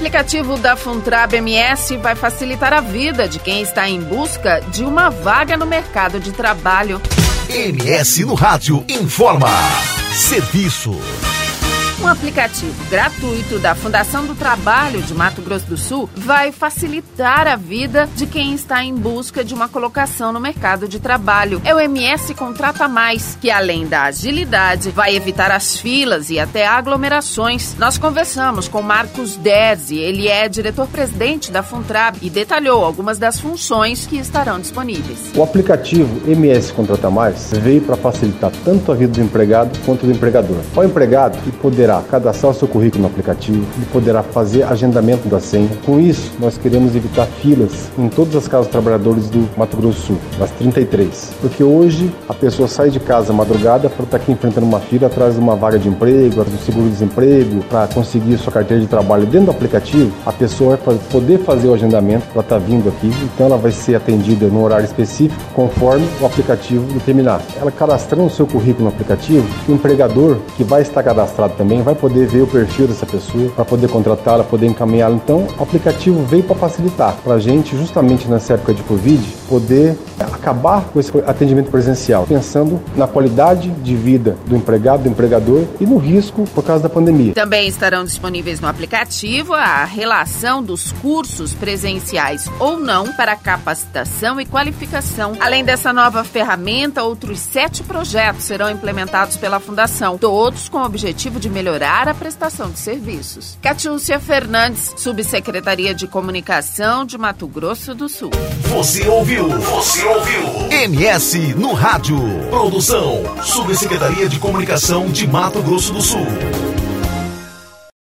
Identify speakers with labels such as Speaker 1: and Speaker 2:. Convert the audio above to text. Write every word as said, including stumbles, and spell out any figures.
Speaker 1: aplicativo da Funtrab M S vai facilitar a vida de quem está em busca de uma vaga no mercado de trabalho.
Speaker 2: M S no Rádio informa. Serviço.
Speaker 1: Um aplicativo gratuito da Fundação do Trabalho de Mato Grosso do Sul vai facilitar a vida de quem está em busca de uma colocação no mercado de trabalho. É o M S Contrata Mais, que além da agilidade, vai evitar as filas e até aglomerações. Nós conversamos com Marcos Derzi, ele é diretor-presidente da Funtrab e detalhou algumas das funções que estarão disponíveis.
Speaker 3: O aplicativo M S Contrata Mais veio para facilitar tanto a vida do empregado quanto do empregador. O empregado que poderá cadastrar o seu currículo no aplicativo e poderá fazer agendamento da senha. Com isso, nós queremos evitar filas em todas as casas de trabalhadores do Mato Grosso do Sul, das trinta e três. Porque hoje a pessoa sai de casa madrugada para estar aqui enfrentando uma fila atrás de uma vaga de emprego, do seguro-desemprego, para conseguir sua carteira de trabalho dentro do aplicativo. A pessoa vai poder fazer o agendamento para estar vindo aqui, então ela vai ser atendida no horário específico, conforme o aplicativo determinar. Ela cadastrando o seu currículo no aplicativo, o empregador que vai estar cadastrado também vai poder ver o perfil dessa pessoa, para poder contratá-la, poder encaminhá-la. Então, o aplicativo veio para facilitar para a gente, justamente nessa época de Covid, poder acabar com esse atendimento presencial, pensando na qualidade de vida do empregado, do empregador e no risco por causa da pandemia.
Speaker 1: Também estarão disponíveis no aplicativo a relação dos cursos presenciais ou não para capacitação e qualificação. Além dessa nova ferramenta, outros sete projetos serão implementados pela Fundação, todos com o objetivo de melhorar a prestação de serviços. Catiúcia Fernandes, Subsecretaria de Comunicação de Mato Grosso do Sul.
Speaker 2: Você ouviu? Você ouviu? M S no Rádio. Produção, Subsecretaria de Comunicação de Mato Grosso do Sul.